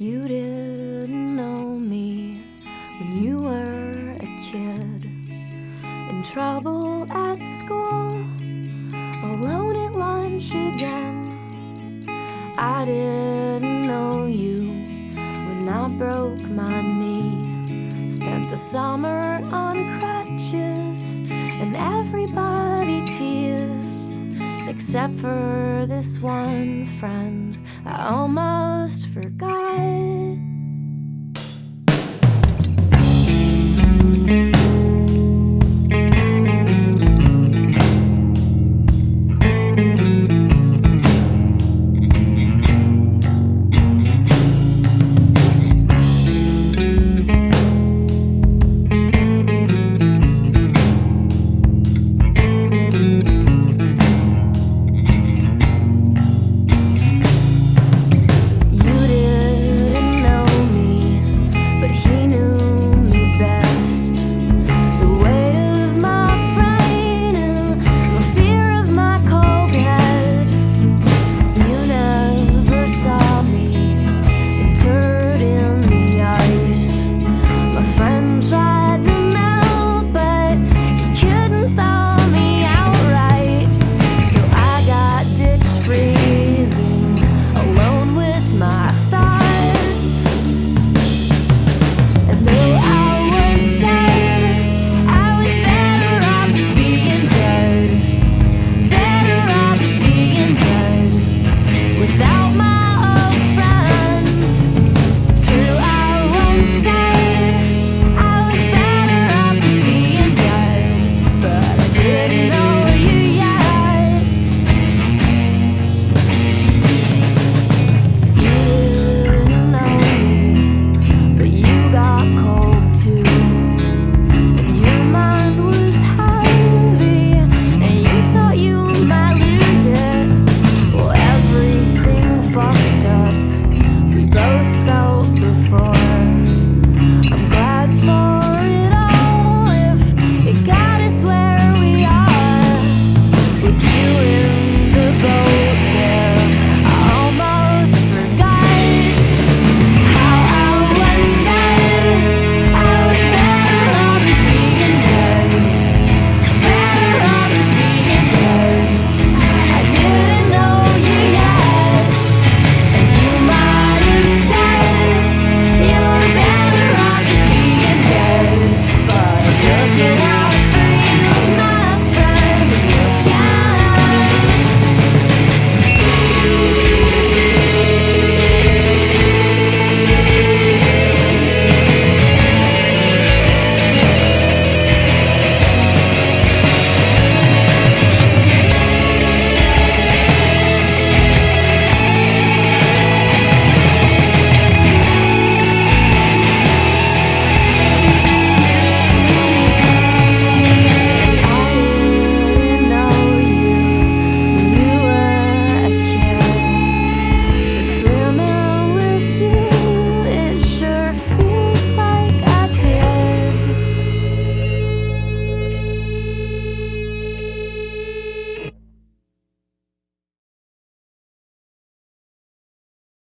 You didn't know me when you were a kid, in trouble at school, alone at lunch again. I didn't know you when I broke my knee, spent the summer on crutches and everybody teased, except for this one friend I almost forgot.